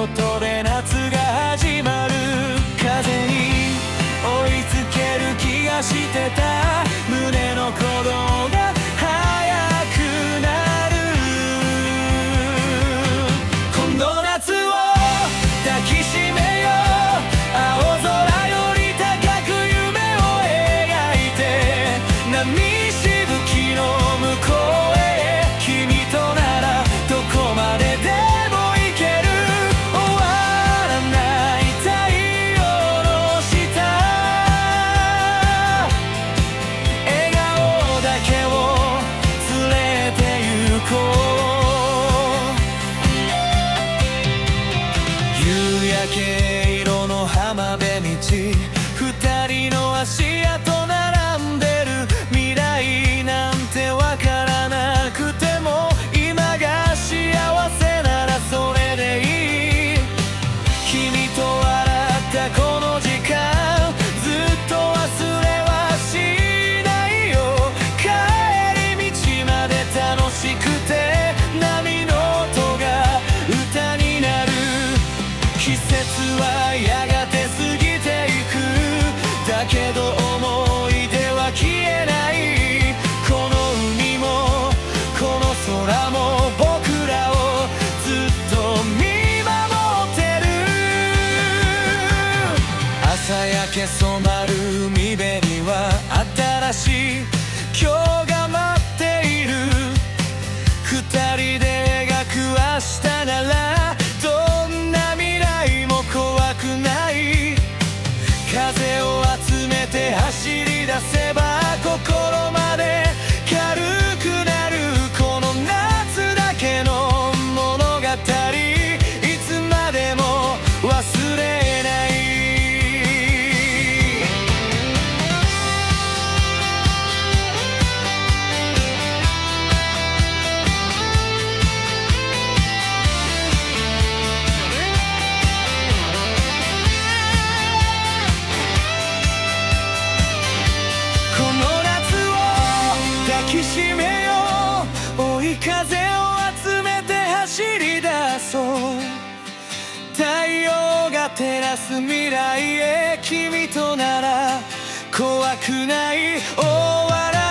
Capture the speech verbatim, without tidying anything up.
ことで夏が始まる。風に追いつける気がしてた。胸の鼓動が速くなる。今度夏を抱きしめよう。青空より高く夢を描いて、波しぶきの向こうへ。君とならどこまででも行ける。終わらない太陽の下、笑顔だけを連れて行こう。夕焼け色の浜辺道、二人の足跡並んでる。未来なんてわからなくても、今が幸せならそれでいい。君と笑ったこの時間、ずっと忘れはしないよ。帰り道まで楽しくて、波の音が歌になる。季節はやがて過ぎていく。だけど思い出は消えない。この海もこの空も僕らをずっと見守ってる。朝焼け染まる海辺には新しい今日が待っている。二人で描く明日なら、どんな未来も怖くない。風を集めて走り出せば、心まで軽くなる。この夏だけの物語、いつまでも忘れない。抱きしめよう。追い風を集めて走り出そう。太陽が照らす未来へ。君となら怖くない。終わら